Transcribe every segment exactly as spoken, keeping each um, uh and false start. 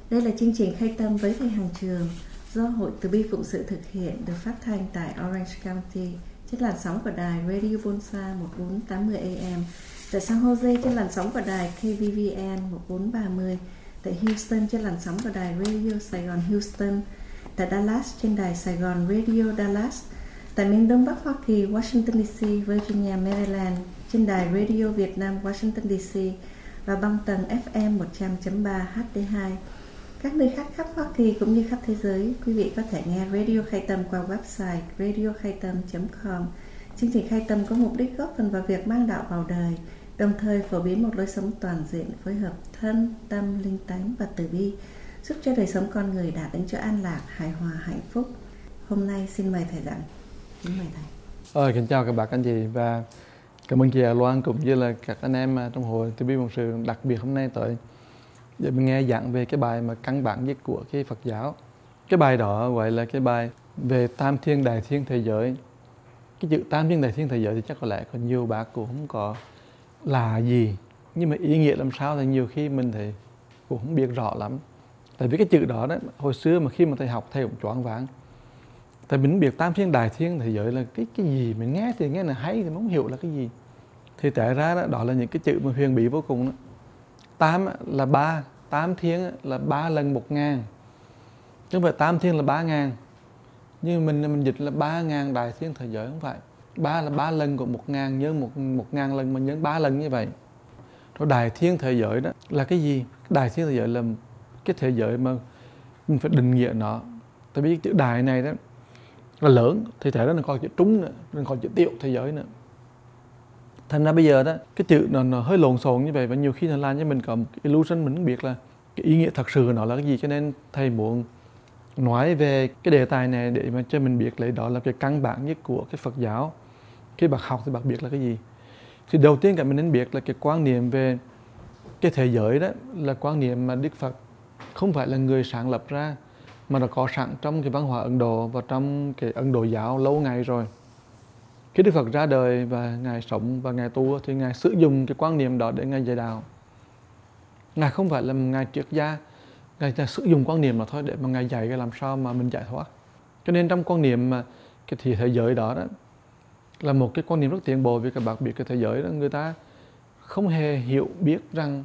Đây là chương trình Khai Tâm với thầy Hằng Trường do Hội Từ Bi Phụng Sự thực hiện, được phát thanh tại Orange County trên làn sóng của đài Radio Bonsa một bốn tám mươi A M, tại San Jose trên làn sóng của đài K V V N một bốn ba mươi, tại Houston trên làn sóng của đài Radio Sài Gòn Houston, tại Dallas trên đài Sài Gòn Radio Dallas, tại miền Đông Bắc Hoa Kỳ, Washington D C, Virginia, Maryland trên đài Radio Việt Nam Washington D C và băng tần F M một trăm chấm ba H D hai. Các nơi khác khắp Hoa Kỳ cũng như khắp thế giới, quý vị có thể nghe Radio Khai Tâm qua website radio khai tâm chấm com. Chương trình Khai Tâm có mục đích góp phần vào việc mang đạo vào đời, đồng thời phổ biến một lối sống toàn diện, phối hợp thân, tâm, linh tánh và từ bi, giúp cho đời sống con người đạt đến chỗ an lạc, hài hòa, hạnh phúc. Hôm nay xin mời thầy giảng. Xin mời thầy. Ơi, kính chào các bạn anh chị và cảm ơn chị Hà Loan cũng như là các anh em trong hội Từ Bi Phụng Sự đặc biệt hôm nay tới để mình nghe giảng về cái bài mà căn bản nhất của cái Phật giáo. Cái bài đó gọi là cái bài về tam thiên đại thiên thế giới. Cái chữ tam thiên đại thiên thế giới thì chắc có lẽ có nhiều bác cũng không có là gì, nhưng mà ý nghĩa làm sao thì nhiều khi mình thì cũng không biết rõ lắm. Tại vì cái chữ đó, đó hồi xưa mà khi mà thầy học thầy cũng choáng váng. Tại mình biết tam thiên đại thiên thế giới là cái cái gì, mình nghe thì nghe là hay thì mình không hiểu là cái gì. Thì tại ra đó, đó là những cái chữ mà huyền bí vô cùng đó. Tam là ba, tám thiên là ba lần một ngàn. Chứ không phải tám thiên là ba ngàn. Nhưng mình mình dịch là ba ngàn đại thiên thế giới, không phải. Ba là ba lần của một ngàn, nhớ một, một ngàn lần mà nhớ ba lần như vậy. Rồi đại thiên thế giới đó là cái gì? Đại thiên thế giới là cái thế giới mà mình phải định nghĩa nó. Tại vì chữ đại này đó là lớn, thì thể đó là còn chữ trúng nữa, nên còn chữ tiểu thế giới nữa. Thành ra bây giờ đó, cái chữ nó, nó hơi lộn xộn như vậy và nhiều khi nó làm cho mình có một cái illusion, mình không biết là cái ý nghĩa thật sự của nó là cái gì. Cho nên thầy muốn nói về cái đề tài này để mà cho mình biết lấy đó là cái căn bản nhất của cái Phật giáo. Khi bác học thì bác biết là cái gì. Thì đầu tiên cả mình nên biết là cái quan niệm về cái thế giới đó là quan niệm mà Đức Phật không phải là người sáng lập ra, mà nó có sẵn trong cái văn hóa Ấn Độ và trong cái Ấn Độ giáo lâu ngày rồi. Khi Đức Phật ra đời và Ngài sống và Ngài tu thì Ngài sử dụng cái quan niệm đó để Ngài dạy đạo. Ngài không phải là Ngài triết gia, Ngài sử dụng quan niệm đó thôi để mà Ngài dạy cái làm sao mà mình giải thoát. Cho nên trong quan niệm mà cái thế giới đó, đó là một cái quan niệm rất tiến bộ, vì các bạn biết cái thế giới đó người ta không hề hiểu biết rằng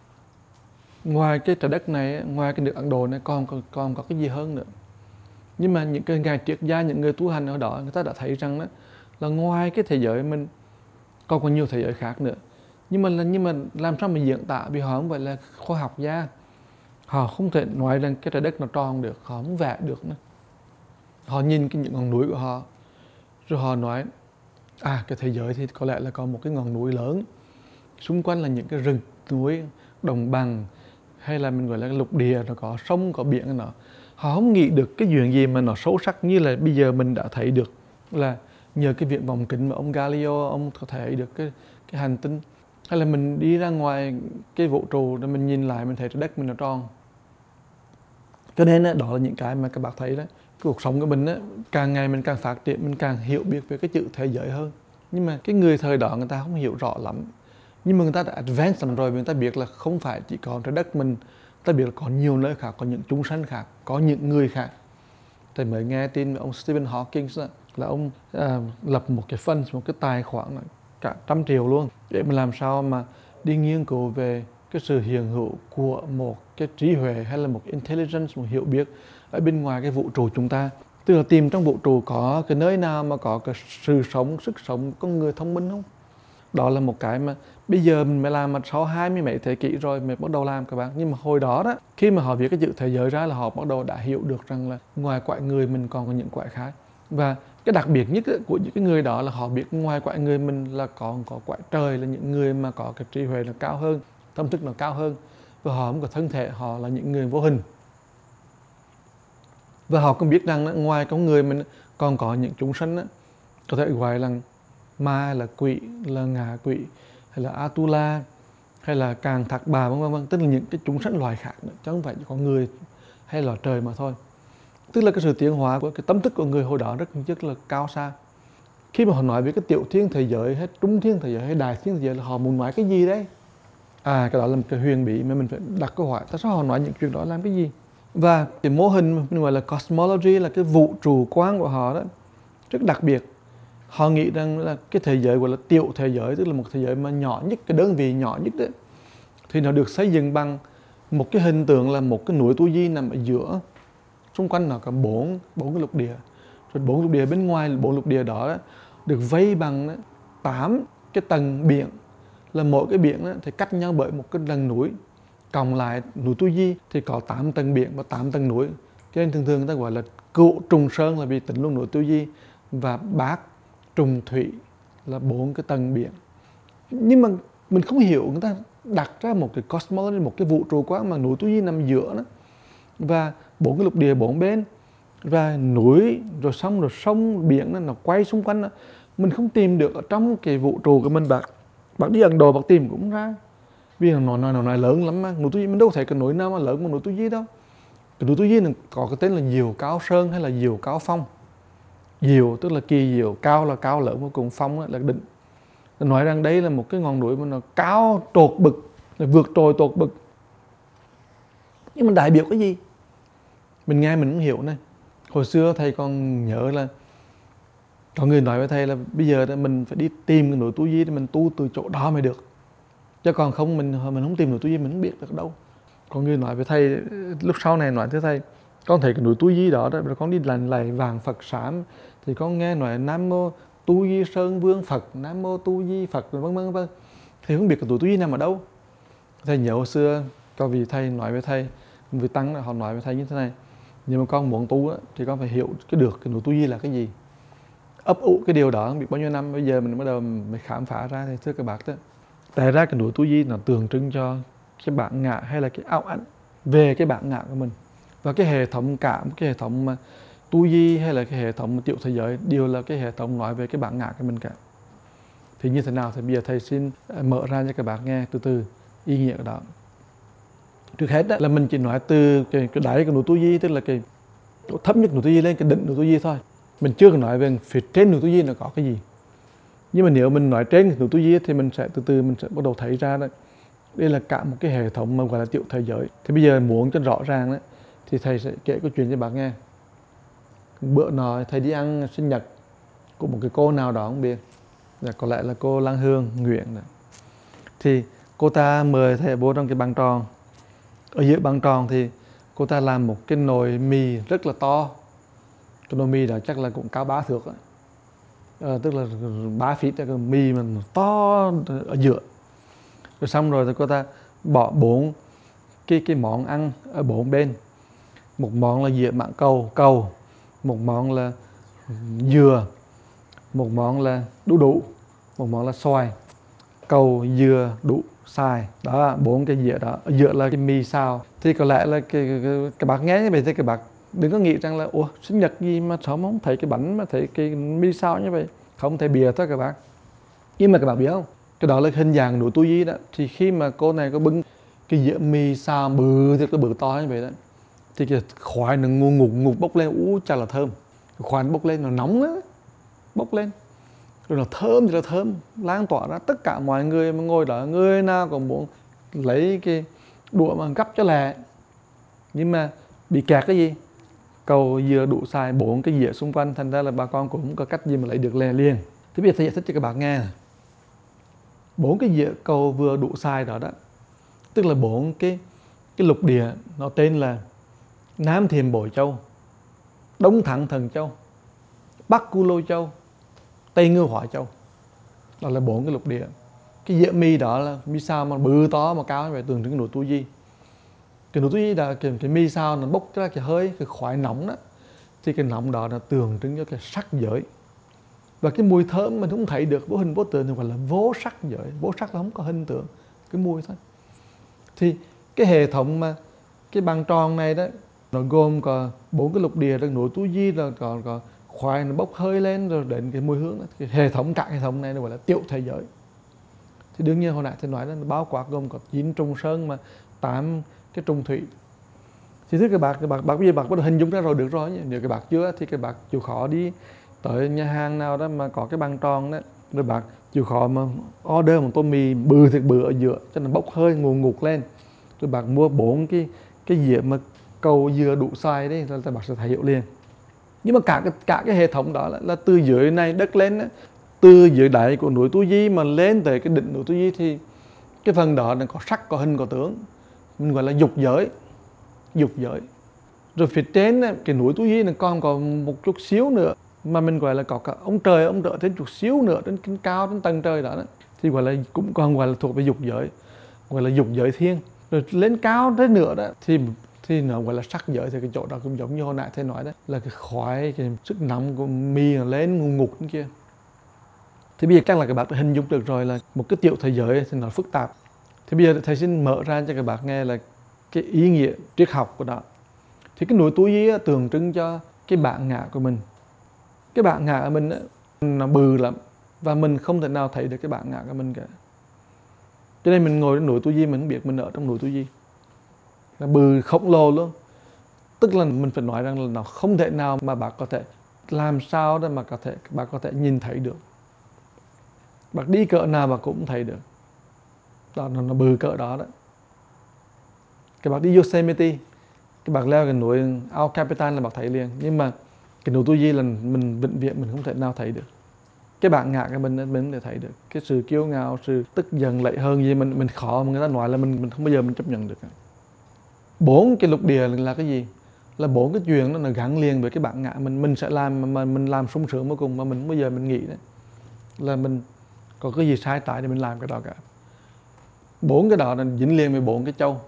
ngoài cái trái đất này, ngoài cái nước Ấn Độ này còn, còn, còn có cái gì hơn nữa. Nhưng mà những cái ngài triết gia, những người tu hành ở đó, người ta đã thấy rằng đó, là ngoài cái thế giới mình còn có nhiều thế giới khác nữa. Nhưng mà, nhưng mà làm sao mình diễn tả, vì họ không phải là khoa học gia. Họ không thể nói rằng cái trái đất nó tròn được, họ không vẽ được nữa. Họ nhìn cái những ngọn núi của họ, rồi họ nói, à cái thế giới thì có lẽ là có một cái ngọn núi lớn, xung quanh là những cái rừng núi, đồng bằng, hay là mình gọi là lục địa, nó có sông, có biển nó. Họ không nghĩ được cái chuyện gì mà nó sâu sắc như là bây giờ mình đã thấy được, là nhờ cái viễn vọng kính mà ông Galileo ông có thể được cái, cái hành tinh. Hay là mình đi ra ngoài cái vũ trụ để mình nhìn lại mình thấy trái đất mình nó tròn. Cho nên đó là những cái mà các bạn thấy đó. Cái cuộc sống của mình đó, càng ngày mình càng phát triển, mình càng hiểu biết về cái chữ thế giới hơn. Nhưng mà cái người thời đó người ta không hiểu rõ lắm. Nhưng mà người ta đã advance lắm rồi, người ta biết là không phải chỉ có trái đất mình, người ta biết là có nhiều nơi khác, có những chúng sanh khác, có những người khác. Thầy mới nghe tin ông Stephen Hawking đó, là ông à, lập một cái fund, một cái tài khoản cả trăm triệu luôn, để mà làm sao mà đi nghiên cứu về cái sự hiện hữu của một cái trí huệ hay là một intelligence, một hiểu biết ở bên ngoài cái vũ trụ chúng ta. Tức là tìm trong vũ trụ có cái nơi nào mà có cái sự sống, sức sống, con người thông minh không? Đó là một cái mà bây giờ mình mới làm mà sau hai mươi mấy thế kỷ rồi mới bắt đầu làm các bạn. Nhưng mà hồi đó đó, khi mà họ viết cái chữ thế giới ra là họ bắt đầu đã hiểu được rằng là ngoài cõi người mình còn có những cõi khác. Và cái đặc biệt nhất của những cái người đó là họ biết ngoài cõi người mình là còn có cõi trời, là những người mà có cái trí huệ là cao hơn, tâm thức nó cao hơn. Và họ không có thân thể, họ là những người vô hình. Và họ cũng biết rằng đó, ngoài con người mình còn có những chúng sanh đó, có thể gọi là ma, là quỷ, là ngạ quỷ, hay là Atula, hay là Càng Thạc Bà, vân vân, tức là những cái chúng sanh loài khác nữa, chứ không phải chỉ có người hay là trời mà thôi. Tức là cái sự tiến hóa của cái tâm thức của người hồi đó rất rất là cao xa. Khi mà họ nói về cái tiểu thiên thế giới, hay trung thiên thế giới, hay đại thiên thế giới là họ muốn nói cái gì đấy? À, cái đó là một cái huyền bí mà mình phải đặt câu hỏi, tại sao họ nói những chuyện đó làm cái gì? Và cái mô hình mình gọi là cosmology, là cái vũ trụ quan của họ đó, rất đặc biệt. Họ nghĩ rằng là cái thế giới gọi là tiểu thế giới, tức là một thế giới mà nhỏ nhất, cái đơn vị nhỏ nhất đấy, thì nó được xây dựng bằng một cái hình tượng là một cái núi Tu Di nằm ở giữa, xung quanh nó có bốn bốn cái lục địa, rồi bốn lục địa bên ngoài bốn lục địa đó, đó được vây bằng tám cái tầng biển, là mỗi cái biển đó, thì cách nhau bởi một cái lần núi, cộng lại núi Tu Di thì có tám tầng biển và tám tầng núi, cho nên thường thường người ta gọi là cựu trùng sơn là vì tính luôn núi Tu Di, và bát trùng thủy là bốn cái tầng biển. Nhưng mà mình không hiểu người ta đặt ra một cái cosmology, một cái vũ trụ quá mà núi Tu Di nằm giữa đó, và bốn cái lục địa bốn bên, và núi rồi xong rồi sông biển đó, nó quay xung quanh đó. Mình không tìm được ở trong cái vũ trụ của mình. Bác bác đi Ấn Độ bác tìm cũng không ra, vì nó nói nó nói lớn lắm mà. Núi Tu Di mình đâu thể cái núi nào mà lớn bằng núi Tu Di đâu. Cái núi Tu Di này có cái tên là Diều Cao Sơn hay là Diều Cao Phong. Diều tức là kỳ diệu, cao là cao lớn vô cùng, phong là đỉnh. Nói rằng đây là một cái ngọn núi mà nó cao tột bực, là vượt trội tột bực. Nhưng mà đại biểu cái gì? Mình nghe mình cũng hiểu này. Hồi xưa thầy còn nhớ là có người nói với thầy là bây giờ mình phải đi tìm cái núi Tu Di để mình tu từ chỗ đó mới được. Chứ còn không mình mình không tìm núi Tu Di mình không biết được đâu. Có người nói với thầy lúc sau này nói với thầy, con thấy cái núi Tu Di đó, đó con đi lành lạy vàng Phật sám thì con nghe nói Nam Mô Tu Di Sơn Vương Phật, Nam Mô Tu Di Phật, vân vân vân. Thì không biết cái núi Tu Di nằm ở đâu. Thầy nhớ hồi xưa có vị thầy nói với thầy, vị tăng họ nói với thầy như thế này: nhưng mà con muốn tu đó, thì con phải hiểu cái được cái núi Tu Di là cái gì. Ấp ủ cái điều đó không biết bao nhiêu năm, bây giờ mình bắt đầu mình khám phá ra. Thì thưa các bác đó, tại ra cái núi Tu Di nó tượng trưng cho cái bản ngã hay là cái ảo ảnh về cái bản ngã của mình. Và cái hệ thống cảm, cái hệ thống mà Tu Di hay là cái hệ thống tiểu thế giới đều là cái hệ thống nói về cái bản ngã của mình cả. Thì như thế nào thì bây giờ thầy xin mở ra cho các bạn nghe từ từ ý nghĩa của đó. Trước hết đó, là mình chỉ nói từ cái, cái đáy của núi Tu Di, tức là cái chỗ thấp nhất núi Tu Di lên cái đỉnh núi Tu Di thôi. Mình chưa cần nói về phía trên núi Tu Di nó có cái gì. Nhưng mà nếu mình nói trên núi Tu Di thì mình sẽ từ từ mình sẽ bắt đầu thấy ra đấy, đây là cả một cái hệ thống mà gọi là tiểu thế giới. Thì bây giờ muốn cho rõ ràng đấy, thì thầy sẽ kể câu chuyện cho bạn nghe. Bữa nọ thầy đi ăn sinh nhật của một cái cô nào đó không biết, là có lẽ là cô Lan Hương Nguyễn này. Thì cô ta mời thầy vô trong cái bàn tròn. Ở giữa bàn tròn thì cô ta làm một cái nồi mì rất là to. Cái nồi mì đó chắc là cũng cao ba thước, à, tức là ba feet, cái mì mà to ở giữa. Rồi xong rồi thì cô ta bỏ bốn cái cái món ăn ở bốn bên. Một món là dĩa mãng cầu cầu, một món là dừa, một món là đu đủ, một món là xoài. Cầu, dừa, đu, xoài, đó bốn cái dĩa đó. Ở giữa là cái mì xào. Thì có lẽ là cái, cái, cái, cái bác nghe như vậy thì cái bác đừng có nghĩ rằng là ủa sinh nhật gì mà sao mà không thấy cái bánh mà thấy cái mì xào như vậy. Không thể bìa thôi các bác. Nhưng mà các bạn biết không, cái đó là hình dạng núi Tu Di đó. Thì khi mà cô này có bưng cái dĩa mì xào bự thì cái bự to như vậy đó, thì cái khoai nó ngục ngục ngục bốc lên, ú chà là thơm. Cái khoai nó bốc lên, nó nóng á, bốc lên rồi nó thơm thì là thơm, lan tỏa ra tất cả mọi người mà ngồi đó, người nào còn muốn lấy cái đũa mà gắp cho lẹ. Nhưng mà bị kẹt cái gì, cầu, dừa, đu, xoài, bốn cái dĩa xung quanh, thành ra là bà con cũng không có cách gì mà lấy được lẹ liền. Thì bây giờ thầy giải thích cho các bạn nghe. Bốn cái dĩa cầu, vừa, đu, xoài đó đó, tức là bốn cái cái lục địa, nó tên là Nam Thiềm Bội Châu, Đông Thắng Thần Châu, Bắc Cu Lô Châu, Tây Ngưu Hỏa Châu. Đó là bốn cái lục địa. Cái dĩa mì đó là mì sao mà bự to mà cao như vậy, tượng trưng cái núi Tu Di. Cái núi Tu Di là cái, cái mì sao nó bốc ra cái hơi, cái khói nóng đó. Thì cái nóng đó là tượng trưng cho cái sắc giới. Và cái mùi thơm mình không thấy được, vô hình vô tượng thì gọi là vô sắc giới. Vô sắc là không có hình tượng, cái mùi thôi. Thì cái hệ thống mà cái bàn tròn này đó, nó gồm có bốn cái lục địa, rồi núi Tu Di, rồi còn có khoai nó bốc hơi lên, rồi đến cái mùi hương đó. Cái hệ thống, cả hệ thống này nó gọi là tiểu thế giới. Thì đương nhiên hồi nãy tôi nói là nó bao quát gồm có chín trùng sơn mà tám cái trùng thủy. Thì thưa các bạn, các bạn, bạn bây giờ bạn bắt đầu hình dung ra rồi được rồi. Nếu các bạn chưa thì các bạn chịu khó đi tới nhà hàng nào đó mà có cái bàn tròn đó, rồi bạn chịu khó mà order một tô mì bự thiệt bự ở giữa cho nó bốc hơi ngùn ngụt lên, rồi bạn mua bốn cái cái dĩa mà cầu dừa đủ size đấy là bạn sẽ thấy hiểu liền. Nhưng mà cả cái cả cái hệ thống đó là, là từ dưới này đất lên đó, từ dưới đáy của núi Tu Di mà lên tới cái đỉnh núi Tu Di thì cái phần đó nó có sắc, có hình, có tướng, mình gọi là dục giới. Dục giới. Rồi phía trên cái núi Tu Di nó còn có một chút xíu nữa mà mình gọi là có cả ông trời ông trợ thêm chút xíu nữa trên trên cao trên tầng trời đó, đó thì gọi là cũng còn gọi là thuộc về dục giới, gọi là dục giới thiên. Rồi lên cao tới nữa đó thì thì nó gọi là sắc giới. Thì cái chỗ đó cũng giống như hồi nãy thầy nói đó, là cái khói, cái sức nóng của mì nó lên ngục ngục bên kia. Thì bây giờ chắc là các bạn đã hình dung được rồi, là một cái tiểu thế giới thì nó phức tạp. Thì bây giờ thầy xin mở ra cho các bạn nghe là cái ý nghĩa triết học của nó. Thì cái núi Tu Di tượng trưng cho cái bản ngã của mình. Cái bản ngã của mình đó, nó bự lắm và mình không thể nào thấy được cái bản ngã của mình cả. Cho nên mình ngồi trên núi Tu Di mình không biết mình ở trong núi Tu Di. Là bự khổng lồ luôn. Tức là mình phải nói rằng là nó không thể nào mà bạn có thể làm sao đó mà có thể bạn có thể nhìn thấy được. Bạn đi cỡ nào bạn cũng thấy được. Đó, nó, nó bự cỡ đó đó. Các bạn đi Yosemite, các bạn leo cái núi Ao Capitan là bạn thấy liền. Nhưng mà cái núi Tu Di là mình vĩnh viễn mình không thể nào thấy được. Cái bản ngã của mình mình không thể thấy được. Cái sự kiêu ngạo, sự tức giận lại hơn gì mình mình khó mà người ta nói là mình mình không bao giờ mình chấp nhận được. Bốn cái lục địa là cái gì? Là bốn cái chuyện đó nó gắn liền với cái bản ngã mình. Mình sẽ làm mà mình làm sung sướng cuối cùng mà mình không bao giờ mình nghĩ đấy là mình có cái gì sai trái để mình làm cái đó cả. Bốn cái đó là dính liền với bốn cái châu.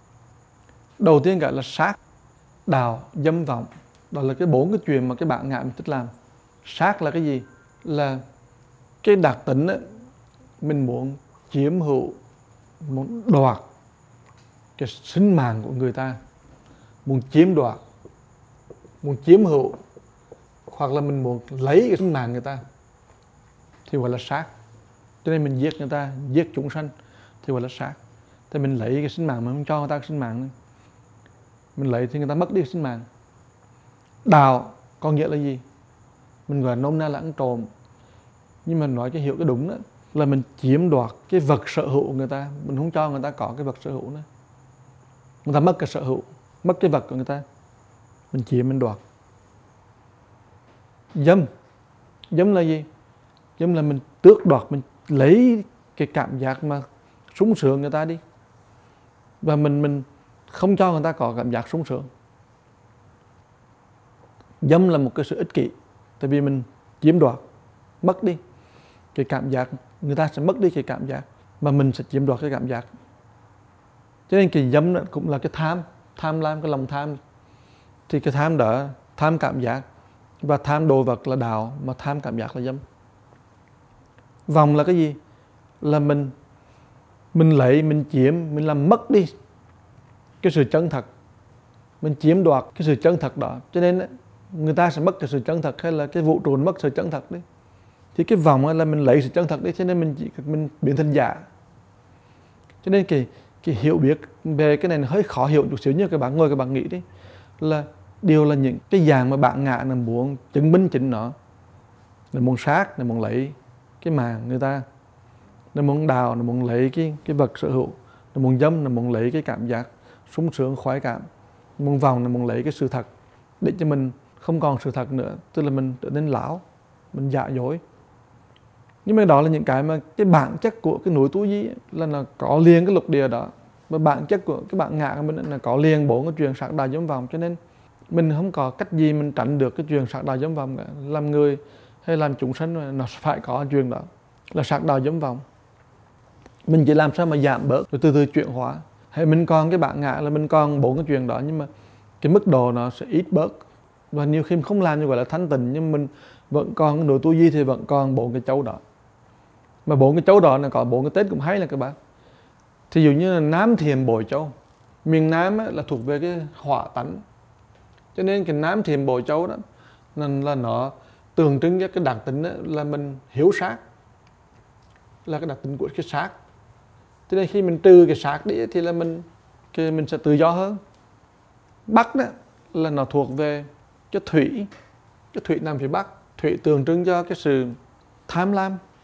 Đầu tiên cả là sát, đào, dâm, vọng. Đó là cái bốn cái chuyện mà cái bản ngã mình thích làm. Sát là cái gì? Là cái đặc tính ấy, mình muốn chiếm hữu, muốn đoạt cái sinh mạng của người ta, muốn chiếm đoạt, muốn chiếm hữu, hoặc là mình muốn lấy cái sinh mạng người ta thì gọi là sát. Cho nên mình giết người ta, giết chúng sanh thì gọi là sát. Thì mình lấy cái sinh mạng mà không cho người ta cái sinh mạng nữa. Mình lấy thì người ta mất đi cái sinh mạng. Đào có nghĩa là gì? Mình gọi là nôm na là ăn trộm. Nhưng mà nói cái hiểu cái đúng đó là mình chiếm đoạt cái vật sở hữu của người ta. Mình không cho người ta có cái vật sở hữu nữa. Người ta mất cái sở hữu, mất cái vật của người ta, mình chiếm, mình đoạt. Dâm. Dâm là gì? Dâm là mình tước đoạt, mình lấy cái cảm giác mà sung sướng người ta đi. Và mình mình không cho người ta có cảm giác sung sướng. Dâm là một cái sự ích kỷ. Tại vì mình chiếm đoạt, mất đi cái cảm giác, người ta sẽ mất đi cái cảm giác mà mình sẽ chiếm đoạt cái cảm giác. Cho nên cái dâm cũng là cái tham, tham lam, cái lòng tham. Thì cái tham đó, tham cảm giác, và tham đồ vật là đạo, mà tham cảm giác là dâm. Vọng là cái gì? Là mình mình lấy, mình chiếm, mình làm mất đi cái sự chân thật. Mình chiếm đoạt cái sự chân thật đó. Cho nên người ta sẽ mất cái sự chân thật, hay là cái vũ trụ mất sự chân thật đấy. Thì cái vọng là mình lấy sự chân thật đấy, cho nên mình chỉ mình biến thành giả. Cho nên cái cái hiểu biết về cái này nó hơi khó hiểu chút xíu, như các bạn ngồi các bạn nghĩ đi, là điều là những cái dạng mà bạn ngã là muốn chứng minh chính nó, là muốn sát, là muốn lấy cái mạng người ta, là muốn đào, là muốn lấy cái cái vật sở hữu, là muốn dâm, là muốn lấy cái cảm giác sung sướng khoái cảm, muốn vòng là muốn lấy cái sự thật để cho mình không còn sự thật nữa, tức là mình trở nên lão, mình giả dối. Nhưng mà đó là những cái mà cái bản chất của cái núi Tu Di là nó có liền cái lục địa đó, và bản chất của cái bản ngã của mình là có liền bốn cái chuyện sát đào dâm vọng. Cho nên mình không có cách gì mình tránh được cái chuyện sát đào dâm vọng cả. Làm người hay làm chúng sanh nó phải có chuyện đó là sát đào dâm vọng. Mình chỉ làm sao mà giảm bớt rồi từ từ chuyển hóa. Hay mình còn cái bản ngã là mình còn bốn cái chuyện đó, nhưng mà cái mức độ nó sẽ ít bớt. Và nhiều khi mình không làm như gọi là thanh tịnh, nhưng mình vẫn còn cái núi Tu Di thì vẫn còn bốn cái châu đó. Mà bốn cái châu đó là có bốn cái tên cũng hay là các bạn. Thí dụ như là Nam Thiểm Bội Châu. Miền Nam á, là thuộc về cái hỏa tánh. Cho nên cái Nam Thiểm Bội Châu đó là, là nó tượng trưng cho cái đặc tính đó, là mình hiếu sát. Là cái đặc tính của cái sát. Cho nên khi mình trừ cái sát đi thì là mình cái mình sẽ tự do hơn. Bắc đó là nó thuộc về cái thủy. Cái thủy nằm phía Bắc. Thủy tượng trưng cho cái sự tham lam.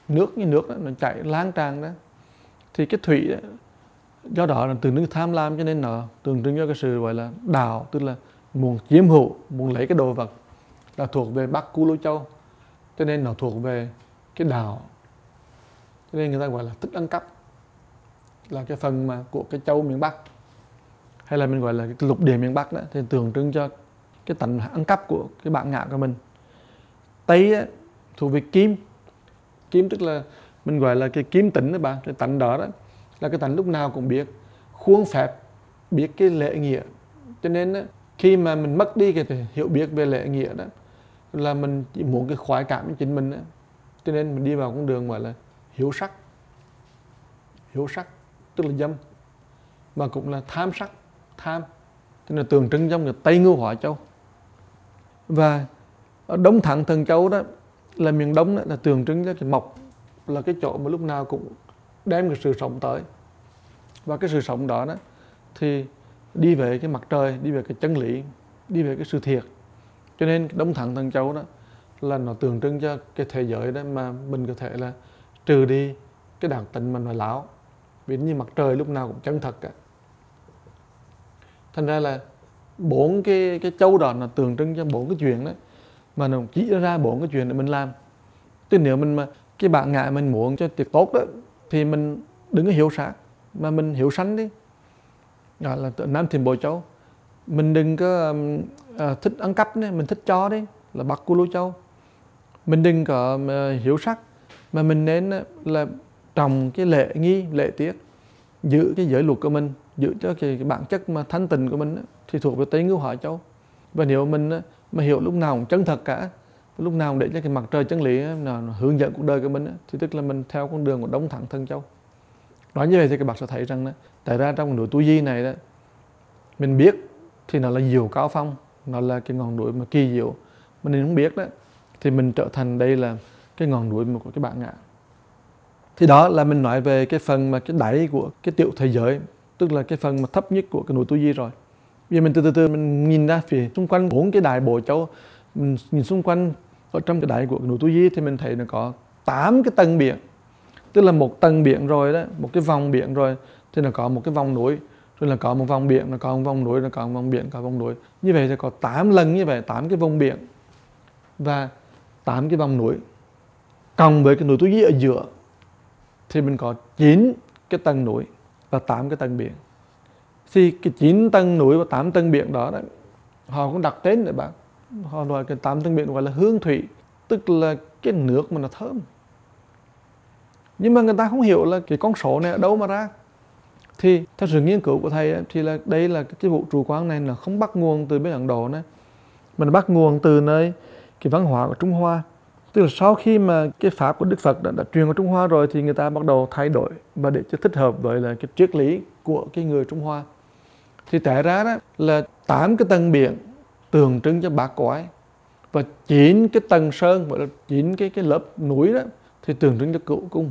nước như nước đó, nó chảy lan tràn đó. Thì cái thủy đó, do đó là tượng trưng tham lam, cho nên nó tượng trưng cho cái sự gọi là đào, tức là muốn chiếm hữu, muốn lấy cái đồ vật, là thuộc về Bắc Cú Lô Châu, cho nên nó thuộc về cái đào, cho nên người ta gọi là thích ăn cắp, là cái phần mà của cái châu miền Bắc, hay là mình gọi là cái lục địa miền Bắc đó, thì tượng trưng cho cái tánh ăn cắp của cái bản ngã của mình. Tây á, thuộc về kim, kim tức là mình gọi là cái kim tính đó bạn, cái tánh đó đó là cái tánh lúc nào cũng biết khuôn phép, biết cái lễ nghĩa, cho nên á, khi mà mình mất đi cái hiểu biết về lễ nghĩa đó là mình chỉ muốn cái khoái cảm của chính mình đó. Cho nên mình đi vào con đường gọi là hiếu sắc, hiếu sắc tức là dâm, mà cũng là tham sắc, tham, cho nên tượng trưng trong cái Tây Ngưu Hóa Châu. Và ở Đông Thắng Thần Châu đó là miền Đông đó, là tượng trưng cho cái mộc, là cái chỗ mà lúc nào cũng đem cái sự sống tới, và cái sự sống đó đó thì đi về cái mặt trời, đi về cái chân lý, đi về cái sự thiệt. Cho nên Đông Thắng Thần Châu đó là nó tượng trưng cho cái thế giới đó mà mình có thể là trừ đi cái đặc tính mà nói láo, vì như mặt trời lúc nào cũng chân thật cả. Thành ra là bốn cái cái châu đó nó tượng trưng cho bốn cái chuyện đó, mà nó chỉ ra bốn cái chuyện để mình làm. Tức nếu mình mà cái bạn ngại mình muốn cho tiệc tốt đó thì mình đừng có hiểu sát, mà mình hiểu sánh đi, đó là Nam Thiểm Bộ Châu. Mình đừng có uh, thích ăn cắp đấy, mình thích cho đi, là Bắc Cú Lô Châu. Mình đừng có uh, hiểu sắc, mà mình nên uh, là trồng cái lễ nghi, lễ tiết, giữ cái giới luật của mình, giữ cho cái, cái bản chất mà thanh tịnh của mình uh, thì thuộc về Tây Ngưu Hóa Châu. Và nếu mình uh, mà hiểu lúc nào cũng chân thật cả, lúc nào cũng để cho cái mặt trời chân lý uh, nó, nó hướng dẫn cuộc đời của mình uh, thì tức là mình theo con đường của Đông Thắng Thần Châu. Nói như vậy thì các bạn sẽ thấy rằng đó, tại ra trong núi Tu Di này đó, mình biết thì nó là diệu cao phong, nó là cái ngọn núi mà kỳ diệu, mà mình không biết đó thì mình trở thành đây là cái ngọn núi của cái bản ngã. Thì đó là mình nói về cái phần mà cái đáy của cái tiểu thế giới, tức là cái phần mà thấp nhất của cái núi Tu Di rồi. Bây giờ mình từ từ từ mình nhìn ra phía xung quanh bốn cái đại Bộ Châu, mình nhìn xung quanh ở trong cái đáy của cái núi Tu Di thì mình thấy nó có tám cái tầng biển. Tức là một tầng biển rồi đó, một cái vòng biển rồi thì nó có một cái vòng núi, rồi là có một vòng biển, nó có một vòng núi, nó có một vòng biển, có vòng núi. Như vậy thì có tám lần như vậy, tám cái vùng biển và tám cái vòng núi. Cộng với cái núi Tu Di ở giữa thì mình có chín cái tầng núi và tám cái tầng biển. Thì cái chín tầng núi và tám tầng biển đó, đó họ cũng đặt tên để bạn. Họ gọi cái tám tầng biển gọi là hương thủy, tức là cái nước mà nó thơm. Nhưng mà người ta không hiểu là cái con số này ở đâu mà ra. Thì theo sự nghiên cứu của thầy ấy, thì là đây là cái vũ trụ quang này là không bắt nguồn từ bên Ấn Độ nữa, mà nó bắt nguồn từ nơi cái văn hóa của Trung Hoa. Tức là sau khi mà cái pháp của Đức Phật đã, đã truyền vào Trung Hoa rồi thì người ta bắt đầu thay đổi và để cho thích hợp với là cái triết lý của cái người Trung Hoa. Thì tại ra đó là tám cái tầng biển tượng trưng cho bát quái, và chín cái tầng sơn, gọi là chín cái cái lớp núi đó thì tượng trưng cho cửu cung.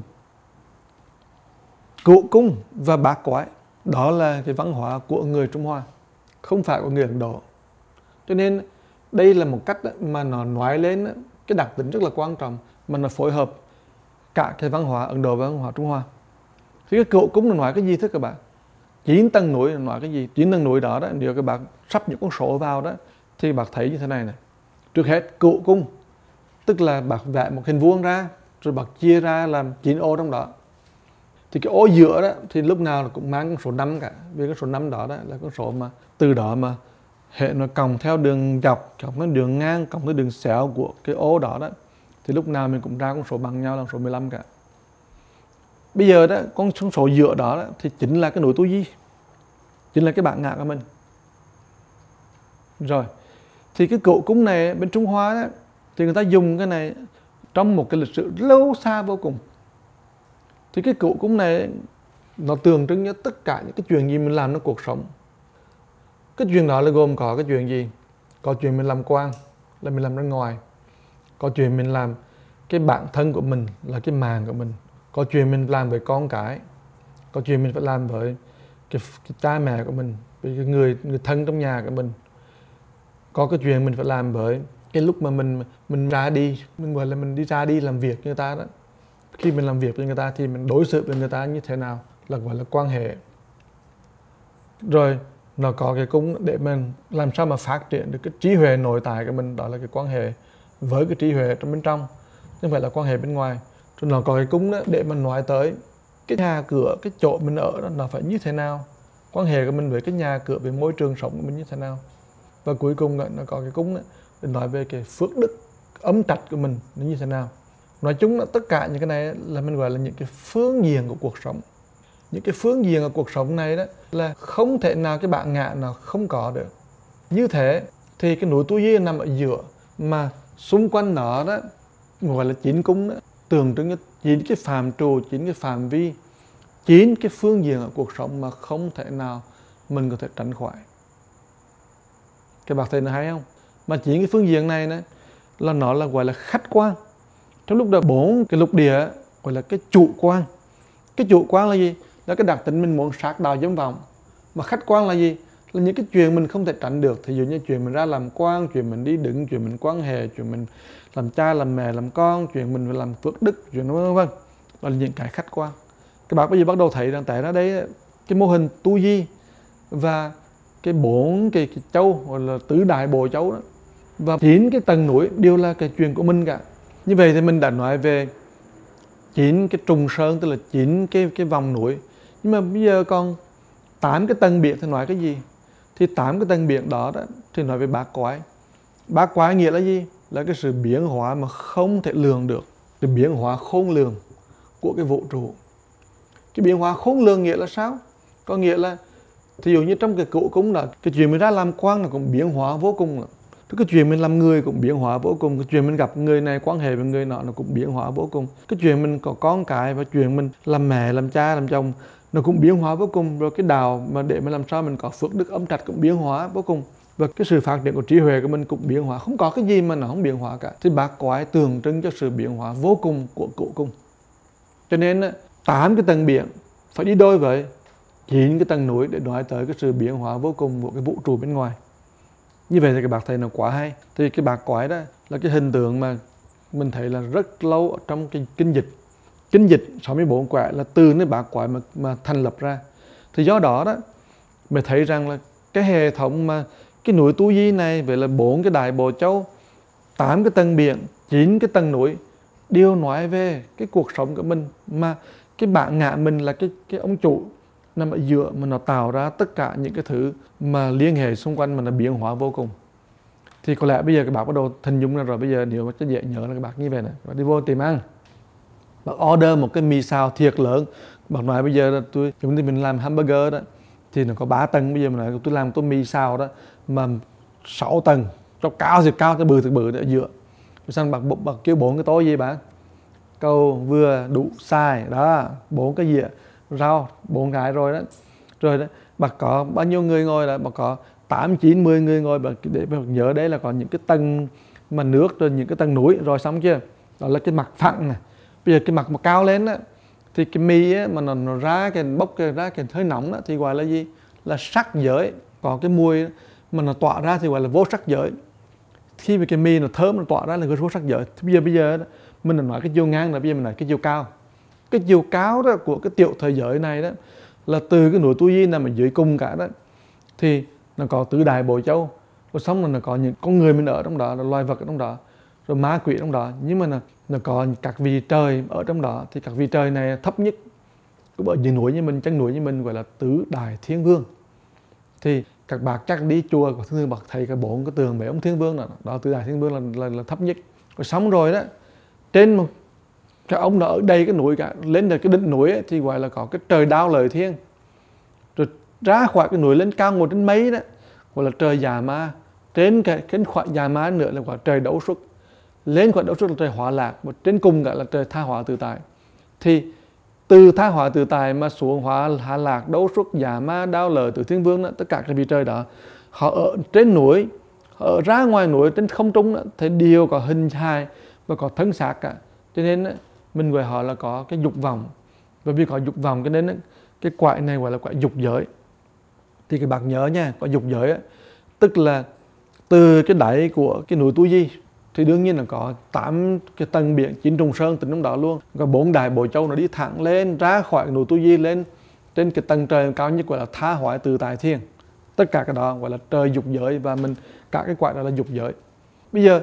Cửu cung và bát quái đó là cái văn hóa của người Trung Hoa, không phải của người Ấn Độ. Cho nên đây là một cách mà nó nói lên cái đặc tính rất là quan trọng, mà nó phối hợp cả cái văn hóa Ấn Độ và văn hóa Trung Hoa. Thì cái cửu cung nó nói cái gì thưa các bạn? Chín tầng núi nó nói cái gì? Chín tầng núi đó, đó nếu các bạn sắp những con số vào đó thì bạn thấy như thế này này. Trước hết cửu cung tức là bạn vẽ một hình vuông ra, rồi bạn chia ra làm chín ô trong đó. Thì cái ô giữa đó thì lúc nào cũng mang con số năm cả, vì cái số năm đó, đó là con số mà từ đó mà hệ nó cộng theo đường dọc, cộng theo đường ngang, cộng theo đường xéo của cái ô đó đó thì lúc nào mình cũng ra con số bằng nhau là số mười lăm cả. Bây giờ đó con số giữa đó, đó thì chính là cái núi Tu Di, chính là cái bản ngã của mình. Rồi thì cái cửu cung này bên Trung Hoa đó, thì người ta dùng cái này trong một cái lịch sử lâu xa vô cùng. Thì cái cửu cung này nó tượng trưng cho tất cả những cái chuyện gì mình làm trong cuộc sống. Cái chuyện đó là gồm có cái chuyện gì? Có chuyện mình làm quan là mình làm ra ngoài, có chuyện mình làm cái bản thân của mình là cái màng của mình, có chuyện mình làm với con cái, có chuyện mình phải làm với cái, cái cha mẹ của mình, với cái người người thân trong nhà của mình, có cái chuyện mình phải làm với cái lúc mà mình mình ra đi, mình gọi là mình đi ra đi làm việc như ta đó, khi mình làm việc với người ta thì mình đối xử với người ta như thế nào là gọi là quan hệ. Rồi nó có cái cung để mình làm sao mà phát triển được cái trí huệ nội tại của mình, đó là cái quan hệ với cái trí huệ trong bên trong, chứ không phải là quan hệ bên ngoài. Rồi nó có cái cung đó để mình nói tới cái nhà cửa, cái chỗ mình ở đó nó phải như thế nào, quan hệ của mình với cái nhà cửa, với môi trường sống của mình như thế nào. Và cuối cùng đó, nó có cái cung đó để nói về cái phước đức âm trạch của mình nó như thế nào. Nói chung là tất cả những cái này là mình gọi là những cái phương diện của cuộc sống. Những cái phương diện của cuộc sống này đó là không thể nào cái bản ngã nào không có được. Như thế thì cái núi Tu Di nằm ở giữa, mà xung quanh nó đó gọi là chín cung đó, tượng trưng cho chín cái phạm trù, chín cái phạm vi, chín cái phương diện của cuộc sống mà không thể nào mình có thể tránh khỏi. Các bạn thấy nó hay không? Mà chín cái phương diện này, này là nó là gọi là khách quan. Trong lúc đó bốn cái lục địa gọi là cái chủ quan. Cái chủ quan là gì? Là cái đặc tính mình muốn sát đạo giống vọng. Mà khách quan là gì? Là những cái chuyện mình không thể tránh được. Thí dụ như chuyện mình ra làm quan, chuyện mình đi đứng, chuyện mình quan hệ, chuyện mình làm cha, làm mẹ, làm con, chuyện mình phải làm phước đức, chuyện vân vân. Đó là những cái khách quan. Các bạn bây giờ bắt đầu thấy rằng tại đó đấy cái mô hình Tu Di và cái bốn cái, cái châu gọi là tứ đại bộ châu đó, và chín cái tầng núi đều là cái chuyện của mình cả. Như vậy thì mình đã nói về chín cái trùng sơn, tức là chín cái cái vòng núi. Nhưng mà bây giờ còn tám cái tầng biển thì nói cái gì? Thì tám cái tầng biển đó, đó thì nói về bát quái. Bát quái nghĩa là gì? Là cái sự biến hóa mà không thể lường được, cái biến hóa khôn lường của cái vũ trụ. Cái biến hóa khôn lường nghĩa là sao? Có nghĩa là thí dụ như trong cái cựu cung đó, cái chuyện mình ra làm quan là cũng biến hóa vô cùng lắm. Cái chuyện mình làm người cũng biến hóa vô cùng. Cái chuyện mình gặp người này, quan hệ với người nọ nó cũng biến hóa vô cùng. Cái chuyện mình có con cái và chuyện mình làm mẹ, làm cha, làm chồng nó cũng biến hóa vô cùng. Rồi cái đạo mà để mà làm sao mình có phước đức âm trạch cũng biến hóa vô cùng. Và cái sự phát triển của trí huệ của mình cũng biến hóa. Không có cái gì mà nó không biến hóa cả. Thì bát quái tượng trưng cho sự biến hóa vô cùng của cựu cung. Cho nên tám cái tầng biển phải đi đôi với chín cái tầng núi để nói tới cái sự biến hóa vô cùng của cái vũ trụ bên ngoài. Như vậy thì cái bát thầy nó quá hay. Thì cái bát quái đó là cái hình tượng mà mình thấy là rất lâu ở trong cái kinh dịch. Kinh dịch sáu mươi bốn quẻ là từ cái bát quái mà, mà thành lập ra. Thì do đó đó mình thấy rằng là cái hệ thống mà cái núi Tu Di này, vậy là bốn cái đại bộ châu, tám cái tầng biển, chín cái tầng núi đều nói về cái cuộc sống của mình, mà cái bản ngã mình là cái cái ông chủ nằm ở giữa, mà nó tạo ra tất cả những cái thứ mà liên hệ xung quanh mà nó biến hóa vô cùng. Thì có lẽ bây giờ các bạn bắt đầu hình dung ra rồi. Bây giờ nếu mà cho dễ nhớ là các bạn như vậy này, bạn đi vô tìm ăn, bạn order một cái mì xào thiệt lớn. Bạn nói bây giờ là tôi chúng mình làm hamburger đó thì nó có ba tầng. Bây giờ mình nói tôi làm tô mì xào đó mà sáu tầng, cho cao thì cao, cho bự thì bự ở giữa. Xong bạn, bạn kêu bốn cái tô gì bạn? Câu vừa đủ sai đó, bốn cái dĩa rau, bốn cái rồi đó. Rồi đó, bạn có bao nhiêu người ngồi là bạn có tám, chín, mười người ngồi, bạn để bạn nhớ đấy là có những cái tầng mà nước, rồi những cái tầng núi, rồi xong chưa? Đó là cái mặt phẳng này. Bây giờ cái mặt mà cao lên á thì cái mì á, mà nó, nó ra cái bốc cái ra cái hơi nóng đó, thì gọi là gì? Là sắc giới. Còn cái mùi mà nó tỏa ra thì gọi là vô sắc giới. Khi mà cái mì nó thơm nó tỏa ra là vô sắc giới. Thì bây giờ bây giờ đó, mình nói cái chiều ngang là bây giờ mình nói cái chiều cao. Cái chiều cao đó của cái tiểu thời giới này đó là từ cái núi Tu Di nằm ở dưới cùng cả đó, thì nó có tứ đại bộ châu, rồi xong rồi nó có những con người mình ở trong đó, là loài vật ở trong đó, rồi ma quỷ trong đó. Nhưng mà nó, nó có các vị trời ở trong đó. Thì các vị trời này thấp nhất cũng ở dưới núi như mình, chân núi như mình, gọi là tứ đại thiên vương. Thì các bạn chắc đi chùa của Thiên Vương bậc thầy cả bốn cái tường mấy ông thiên vương đó, đó tứ đại thiên vương là, là, là thấp nhất. Rồi xong rồi đó, trên một cái ông đó ở đây cái núi cả, lên được cái đỉnh núi ấy, thì gọi là có cái trời đao lợi thiên. Rồi ra khỏi cái núi lên cao ngồi trên mấy đó gọi là trời Già Ma. Trên cái cái khoảng Già Ma nữa là gọi trời Đấu Xuất. Lên khỏi Đấu Xuất là trời Hỏa Lạc, và trên cùng cả là trời Tha Hỏa Tự Tại. Thì từ Tha Hỏa Tự Tại mà xuống Hỏa Hạ Lạc, Đấu Xuất, Già Ma, Đao Lợi, Tử Thiên Vương đó, tất cả các vị trời đó họ ở trên núi, họ ở ra ngoài núi trên không trung đó, thì đều có hình hài và có thân xác cả. Cho nên mình gọi họ là có cái dục vọng. Và vì có dục vọng cho nên cái quại này gọi là quại dục giới. Thì các bạn nhớ nha, quại dục giới á, tức là từ cái đáy của cái núi Tu Di thì đương nhiên là có tám cái tầng biển, chín trùng sơn tính trong đó luôn. Có bốn đại Bổ Châu nó đi thẳng lên ra khỏi núi Tu Di lên trên cái tầng trời cao nhất gọi là Tha Hoại Tự Tại Thiên. Tất cả cái đó gọi là trời dục giới, và mình cả cái quả đó là dục giới. Bây giờ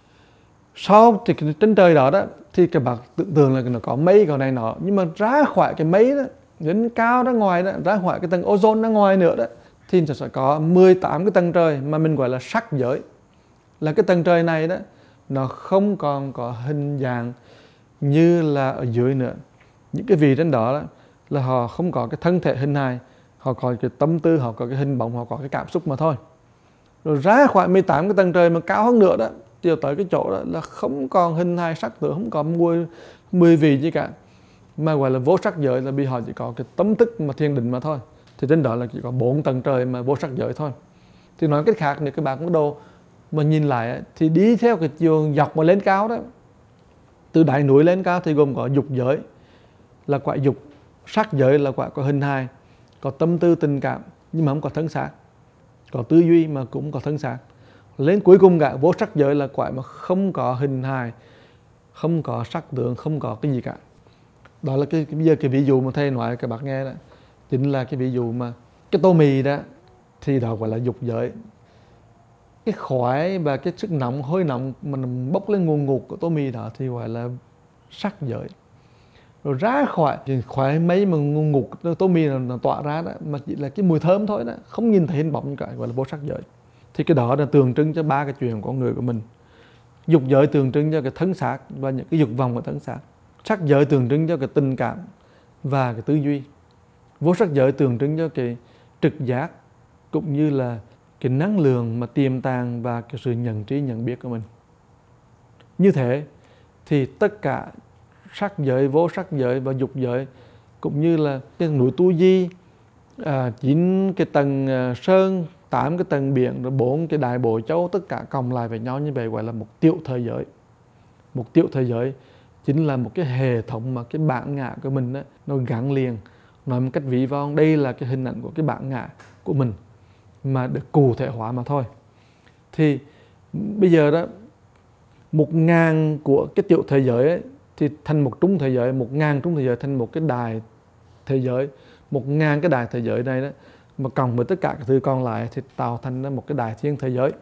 sau thì trên trời đó đó thì các bạn tưởng tượng là nó có mây có này nọ, nhưng mà ra khỏi cái mây đó đến cao ra ngoài đó, ra khỏi cái tầng ozone ra ngoài nữa đó, thì sẽ có mười tám cái tầng trời mà mình gọi là sắc giới. Là cái tầng trời này đó nó không còn có hình dạng như là ở dưới nữa. Những cái vị trên đó, đó là họ không có cái thân thể hình hài, họ có cái tâm tư, họ có cái hình bóng, họ có cái cảm xúc mà thôi. Rồi ra khỏi mười tám cái tầng trời mà cao hơn nữa đó, chiều tới cái chỗ đó là không còn hình hài sắc tượng, không còn mùi mùi vị gì cả, mà gọi là vô sắc giới, là vì họ chỉ có cái tâm thức mà thiền định mà thôi. Thì trên đó là chỉ có bốn tầng trời mà vô sắc giới thôi. Thì nói cách khác, nếu các bạn có đồ mà nhìn lại thì đi theo cái chiều dọc mà lên cao đó, từ đáy núi lên cao thì gồm có dục giới là quả dục, sắc giới là quả có hình hài, có tâm tư tình cảm nhưng mà không có thân xác, có tư duy mà cũng có thân xác. Lên cuối cùng cả vô sắc giới là quả mà không có hình hài, không có sắc tượng, không có cái gì cả. Đó là cái, cái bây giờ cái ví dụ mà thầy nói các bạn nghe đó, chính là cái ví dụ mà cái tô mì đó thì đó gọi là dục giới. Cái khói và cái sức nóng, hơi nóng mà bốc lên nguồn ngục của tô mì đó thì gọi là sắc giới. Rồi ra khỏi thì khói mấy mà nguồn ngục tô mì nó, nó tỏa ra đó, mà chỉ là cái mùi thơm thôi đó, không nhìn thấy hình bóng cả, gọi là vô sắc giới. Thì cái đó là tượng trưng cho ba cái chuyện của con người của mình. Dục giới tượng trưng cho cái thân xác và những cái dục vọng của thân xác. Sắc giới tượng trưng cho cái tình cảm và cái tư duy. Vô sắc giới tượng trưng cho cái trực giác cũng như là cái năng lượng mà tiềm tàng và cái sự nhận trí nhận biết của mình. Như thế thì tất cả sắc giới, vô sắc giới và dục giới cũng như là cái núi Tu Di, à, chín cái tầng sơn, tám cái tầng biển, rồi bốn cái đại Bổ Châu, tất cả cộng lại với nhau như vậy gọi là một tiểu thời giới. Một tiểu thời giới chính là một cái hệ thống mà cái bản ngã của mình đó, nó gắn liền. Nói một cách ví von, đây là cái hình ảnh của cái bản ngã của mình mà được cụ thể hóa mà thôi. Thì bây giờ đó, một ngàn của cái tiểu thế giới ấy, thì thành một trung thế giới, một ngàn trung thế giới thành một cái đại thế giới. Một ngàn cái đại thế giới này đó mà cộng với tất cả các thứ còn lại thì tạo thành một cái đại thiên thế giới.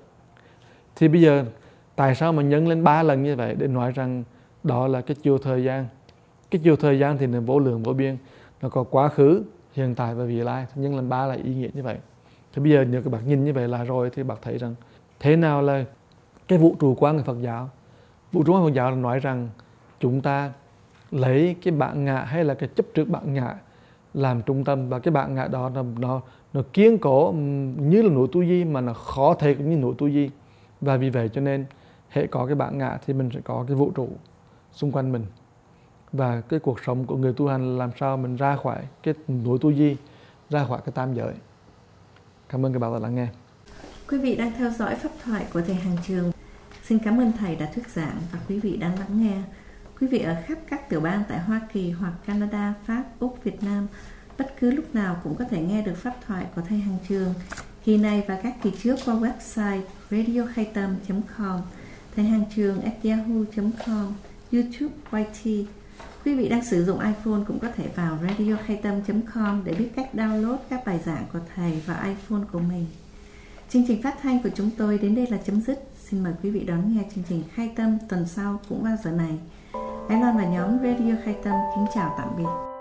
Thì bây giờ tại sao mà nhân lên ba lần như vậy để nói rằng đó là cái chiều thời gian. Cái chiều thời gian thì là vô lượng vô biên, nó có quá khứ, hiện tại và vị lai, nhân lên ba là ý nghĩa như vậy. Thì bây giờ nếu các bạn nhìn như vậy là rồi thì bạn thấy rằng thế nào là cái vũ trụ quan của Phật giáo. Vũ trụ quan Phật giáo là nói rằng chúng ta lấy cái bản ngã hay là cái chấp trước bản ngã làm trung tâm, và cái bản ngã đó nó, nó, nó kiên cố như là núi Tu Di mà nó khó thể cũng như núi Tu Di. Và vì vậy cho nên hễ có cái bản ngã thì mình sẽ có cái vũ trụ xung quanh mình. Và cái cuộc sống của người tu hành là làm sao mình ra khỏi cái núi Tu Di, ra khỏi cái tam giới. Cảm ơn các bạn đã lắng nghe. Quý vị đang theo dõi pháp thoại của thầy Hàng Trường. Xin cảm ơn thầy đã thuyết giảng và quý vị đang lắng nghe. Quý vị ở khắp các tiểu bang tại Hoa Kỳ hoặc Canada, Pháp, Úc, Việt Nam, bất cứ lúc nào cũng có thể nghe được pháp thoại của thầy Hàng Trường. Kỳ này và các kỳ trước qua website radio khai tâm chấm com, thầy Hàng Trường at yahoo chấm com, YouTube Y T. Quý vị đang sử dụng iPhone cũng có thể vào radio khai tâm chấm com để biết cách download các bài giảng của thầy vào iPhone của mình. Chương trình phát thanh của chúng tôi đến đây là chấm dứt. Xin mời quý vị đón nghe chương trình Khai Tâm tuần sau cũng vào giờ này. Ái Loan và nhóm Radio Khai Tâm kính chào tạm biệt.